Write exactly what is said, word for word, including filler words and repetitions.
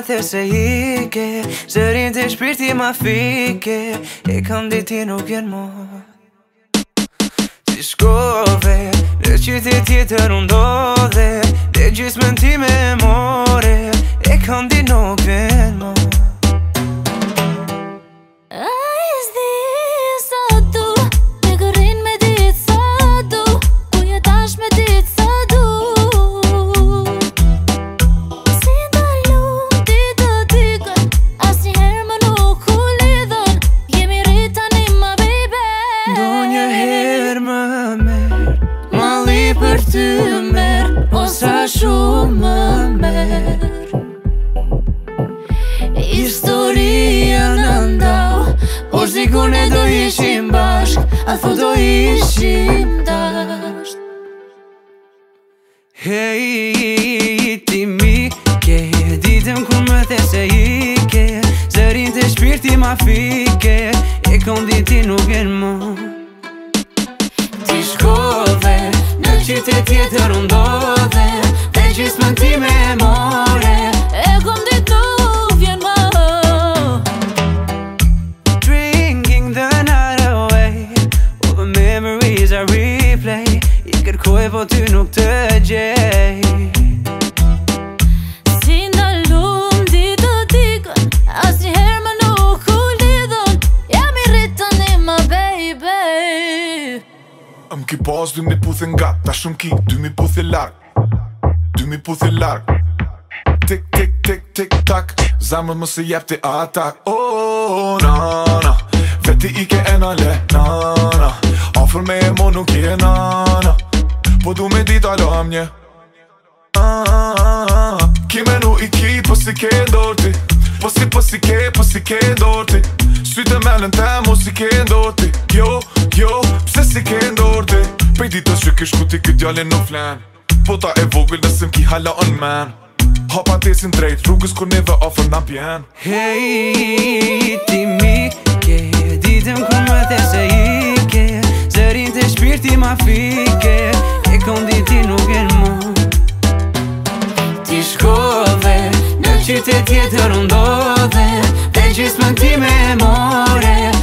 the se ike Zërin të shpirti ma fike E kam diti nuk jen mo Ti shkove Në qytet tjetër undodhe Dhe gjysmën ti me more E kam di nuk jen mo Për ty merë, o sa shumë më merë Historia në ndau O shdikur ne do ishim bashk A thot do ishim dasht Hej, ti mi ke Ditëm ku më the se ike Zërin të shpirti ma fike E kom diti nuk jen mo Ti shkove Qytet tjetër undodhe Dhe gjysmën ti me more E kom dit nuk vjen më Drinking the night away All the memories I replay I kërkoj po ty nuk të gjej Si ndalum ditë dikën Asnjëherë më nuk u lidhën Jam i rritën i më baby Më ki pas dy mi puth nga Ta shumë ki dy mi puth e larg Dy mi puth e larg Tik tik tik tik tak Zamër më se jep ti atak Oh na na Veti i ke e na le na na Ofër me e mo nuk je na na Po du me dit alo am nje ah, ah, ah. Ki menu i ki po si ke ndorti Po si po si ke po si ke ndorti Sytë melën te mo si ke ndorti Jo jo pse si ke ndorti Pej ditës që kish ku ti këtë djallin në flen Po ta e vogël nësëm ki hala on man Hapa tesin drejt rrugës kur neve ofër na bjen Hej, ti mi ke Ditëm ku më the se ike Zërin të shpirti ma fike E kom diti nuk jen mo Ti shkove Në qytet tjetër undodhe Dhe gjysmën ti me more